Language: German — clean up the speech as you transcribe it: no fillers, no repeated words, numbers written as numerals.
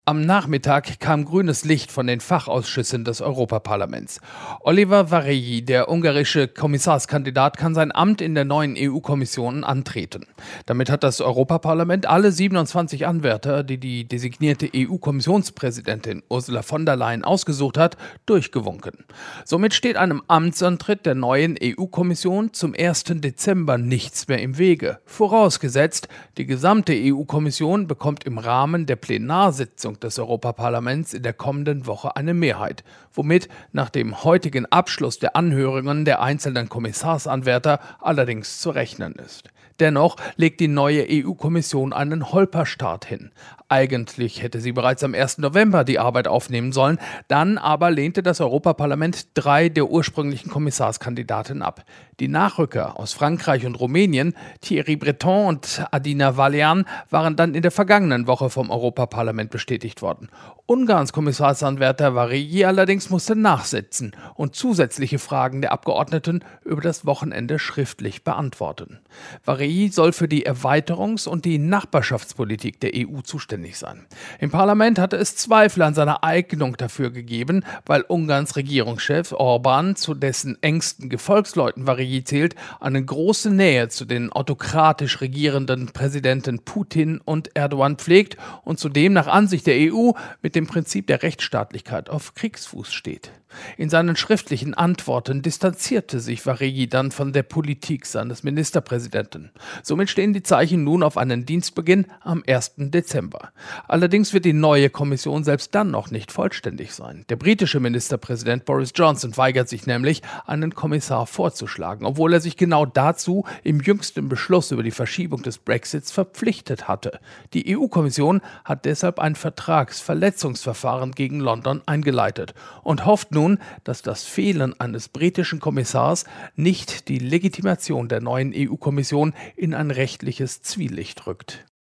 Am Nachmittag kam grünes Licht von den Fachausschüssen des Europaparlaments. Oliver Várhelyi, der ungarische Kommissarskandidat, kann sein Amt in der neuen EU-Kommission antreten. Damit hat das Europaparlament alle 27 Anwärter, die die designierte EU-Kommissionspräsidentin Ursula von der Leyen ausgesucht hat, durchgewunken. Somit steht einem Amtsantritt der neuen EU-Kommission zum 1. Dezember nichts mehr im Wege. Vorausgesetzt, die gesamte EU-Kommission bekommt im Rahmen der Plenarsitzung des Europaparlaments in der kommenden Woche eine Mehrheit, womit nach dem heutigen Abschluss der Anhörungen der einzelnen Kommissarsanwärter allerdings zu rechnen ist. Dennoch legt die neue EU-Kommission einen Holperstart hin. Eigentlich hätte sie bereits am 1. November die Arbeit aufnehmen sollen, dann aber lehnte das Europaparlament 3 der ursprünglichen Kommissarskandidaten ab. Die Nachrücker aus Frankreich und Rumänien, Thierry Breton und Adina Vălean, waren dann in der vergangenen Woche vom Europaparlament bestätigt worden. Ungarns Kommissarsanwärter Várhelyi allerdings musste nachsetzen und zusätzliche Fragen der Abgeordneten über das Wochenende schriftlich beantworten. Várhelyi soll für die Erweiterungs- und die Nachbarschaftspolitik der EU zuständig sein. Im Parlament hatte es Zweifel an seiner Eignung dafür gegeben, weil Ungarns Regierungschef Orbán, zu dessen engsten Gefolgsleuten Várhelyi zählt, eine große Nähe zu den autokratisch regierenden Präsidenten Putin und Erdogan pflegt und zudem nach Ansicht der EU mit dem Prinzip der Rechtsstaatlichkeit auf Kriegsfuß steht. In seinen schriftlichen Antworten distanzierte sich Várhelyi dann von der Politik seines Ministerpräsidenten. Somit stehen die Zeichen nun auf einen Dienstbeginn am 1. Dezember. Allerdings wird die neue Kommission selbst dann noch nicht vollständig sein. Der britische Ministerpräsident Boris Johnson weigert sich nämlich, einen Kommissar vorzuschlagen, obwohl er sich genau dazu im jüngsten Beschluss über die Verschiebung des Brexits verpflichtet hatte. Die EU-Kommission hat deshalb ein Vertragsverletzungsverfahren gegen London eingeleitet und hofft nun, dass das Fehlen eines britischen Kommissars nicht die Legitimation der neuen EU-Kommission in ein rechtliches Zwielicht rückt.